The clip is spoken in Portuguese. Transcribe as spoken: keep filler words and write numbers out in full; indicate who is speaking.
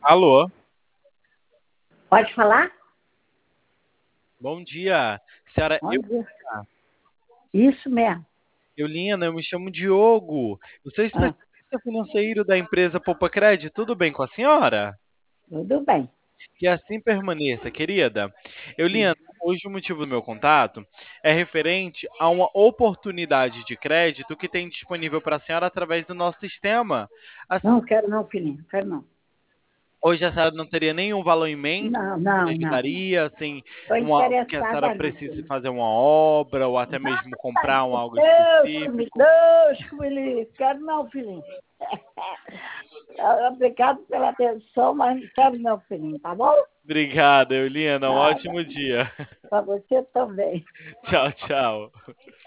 Speaker 1: Alô,
Speaker 2: Pode falar?
Speaker 1: bom dia. Senhora
Speaker 2: Bom dia.
Speaker 1: Eulina.
Speaker 2: Isso mesmo.
Speaker 1: Eulina, eu me chamo Diogo. Eu sou
Speaker 2: Ah,
Speaker 1: especialista financeiro da empresa Poupa Crédito. Tudo bem com a senhora?
Speaker 2: tudo bem.
Speaker 1: Que assim permaneça, querida.
Speaker 2: Hum.
Speaker 1: Eulina, hoje o motivo do meu contato é referente a uma oportunidade de crédito que tem disponível para a senhora através do nosso sistema. Assim,
Speaker 2: Não quero não, filhinho. Quero não.
Speaker 1: hoje a senhora não teria nenhum valor em mente
Speaker 2: Não,
Speaker 1: que
Speaker 2: não, não, não.
Speaker 1: ajudaria, assim,
Speaker 2: Estou
Speaker 1: uma, que a senhora
Speaker 2: interessada não,
Speaker 1: precise
Speaker 2: filhinho.
Speaker 1: fazer uma obra ou até
Speaker 2: Não,
Speaker 1: mesmo comprar um algo
Speaker 2: Deus que me,
Speaker 1: específico?
Speaker 2: Deus que me livre. Quero não, filhinho. Obrigado pela atenção, mas não quero não, filhinho, tá bom?
Speaker 1: Obrigado, Eulina. Um
Speaker 2: Nada.
Speaker 1: ótimo dia.
Speaker 2: Para você também.
Speaker 1: Tchau, tchau.